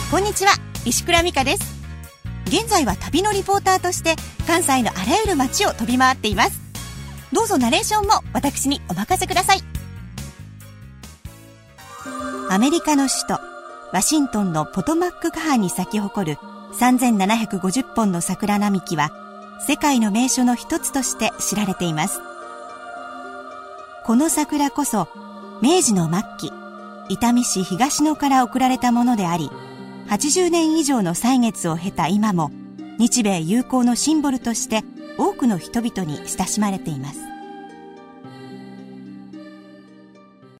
こんにちは、石倉美香です。現在は旅のリポーターとして関西のあらゆる街を飛び回っています。どうぞナレーションも私にお任せください。アメリカの首都ワシントンのポトマック河に咲き誇る3750本の桜並木は世界の名所の一つとして知られています。この桜こそ明治の末期、伊丹市東野から贈られたものであり、80年以上の歳月を経た今も日米友好のシンボルとして多くの人々に親しまれています。